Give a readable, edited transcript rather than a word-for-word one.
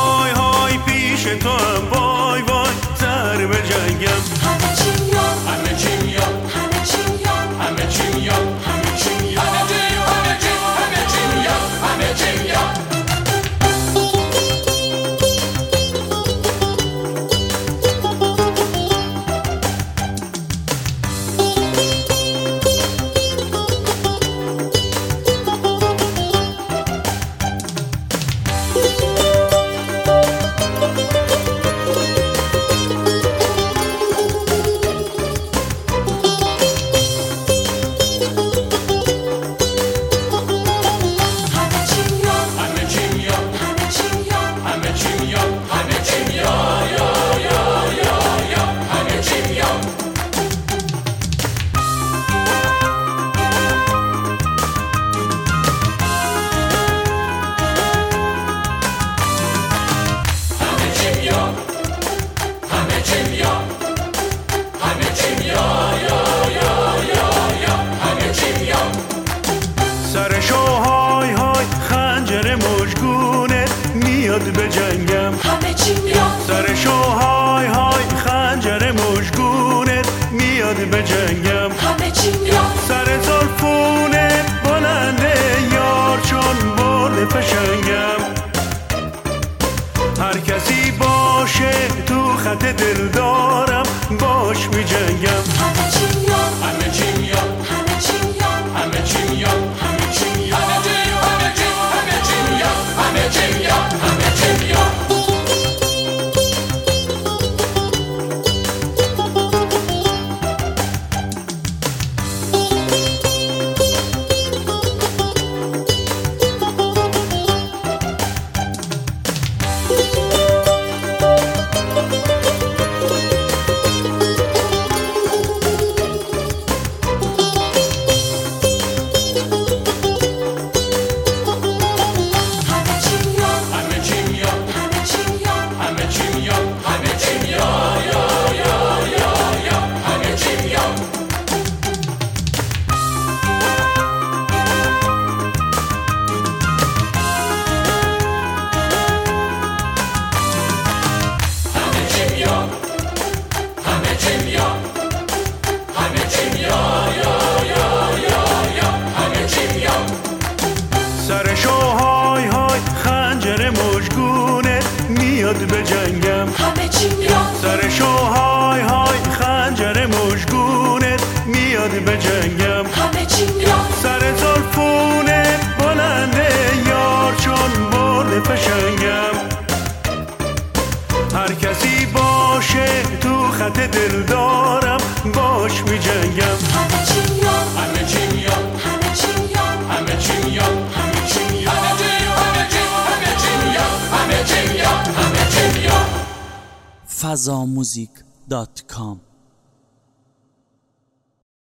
های های پیش تو هم وای وای سر به جنگم. همه چیم یا همه چیم یا همه چیم یا همه چیم یا همه چیم یا همه چیم یا همه چیم یا. به جنگم همه چیم یا سرشو های های خنجر مژگونت میاد به جنگم. همه چیم یا سر زلفونت بلنده یار چون برد فشنگم. هر کسی باشه تو خط دل دارم باش می جنگم. همه چیم یا همه چیم یا همه چیم یا همه چیم یا همه چیم یا همه چیم یا همه چیم یا همه چیم یا. سرشو های های خنجر مژگونت میاد به جنگم. همه چیم یا سرشو های های خنجر مژگونت میاد به جنگم. همه چیم یا سر زلفونت بلنده یار چون برد فشنگم. هر کسی باشه تو خط دل دارم باش می جنگم. همه چیم یا همه چیم یا همه چیم یا همه چیم یا همه چیم یا همه چیم یا fazamuzik.com